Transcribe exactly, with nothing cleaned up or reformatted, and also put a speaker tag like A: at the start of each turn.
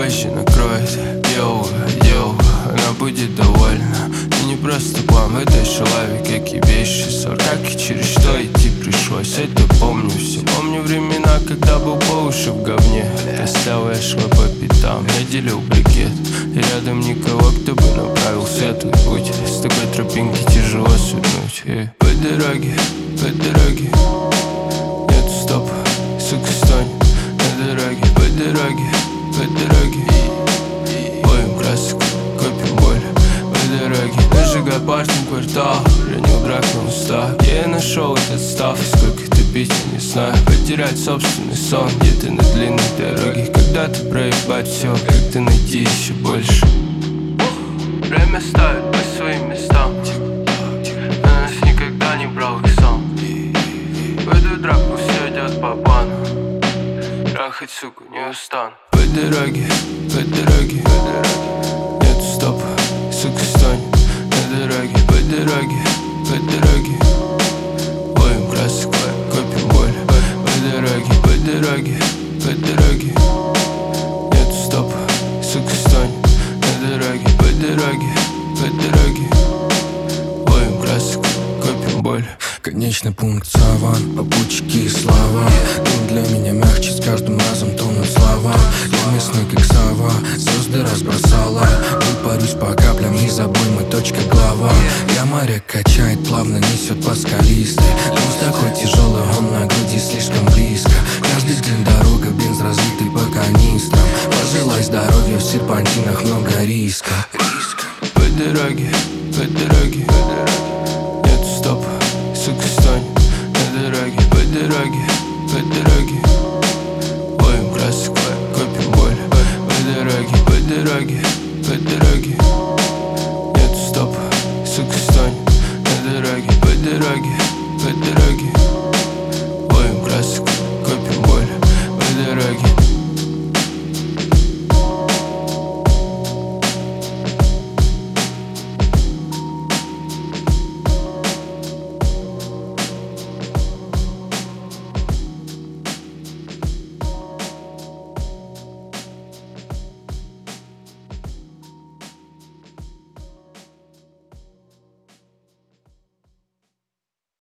A: позже накроет. Йоу, йоу, она будет довольна. Ты не просто план в этой шалаве, как и вещи. Как и через что идти пришлось, это помню все. Помню времена, когда был по уши в говне. Достал, я шла по пятам, я делил брикет. И рядом никого, кто бы направил светлый путь. С такой тропинки тяжело свернуть. И по дороге, по дороге нет стоп, сука, стонь. На дороге, по дороге, по дороге боем красок, копим боль. По дороге, нажигай парень квартал. Хранил драк на устах. Где я нашел этот став? Сколько ты пить, я не знаю. Потерять собственный сон где-то на длинной дороге. Когда-то проебать все, как-то найти еще больше. Время ставит по своим местам. На нас никогда не брал их сам. В эту драку все идет по плану. Трахать, суку, не устану. По дороге, по дороге, по дороге нет стоп, сука, стонь. На дороге, по дороге, по дороге боем красок, копим боль. По дороге, по дороге, по дороге нет стоп, сука, стонь. На дороге, по дороге, по дороге боем красок, копим боль.
B: Конечный пункт саван, попутчики и слова. Дым для меня мягче, с каждым разом тонут слова. Я местный как сова, звезды разбросала. Выпарюсь по каплям из обоймы, точка глава. Я моряк качает, плавно несет по скалистой. Груз такой тяжелый, он на груди слишком близко. Каждый день дорога, бенз разлитый по канистрам. Пожелай здоровья, в серпантинах много риска.
A: По дороге, по дороге, по дороге нет стоп, сука,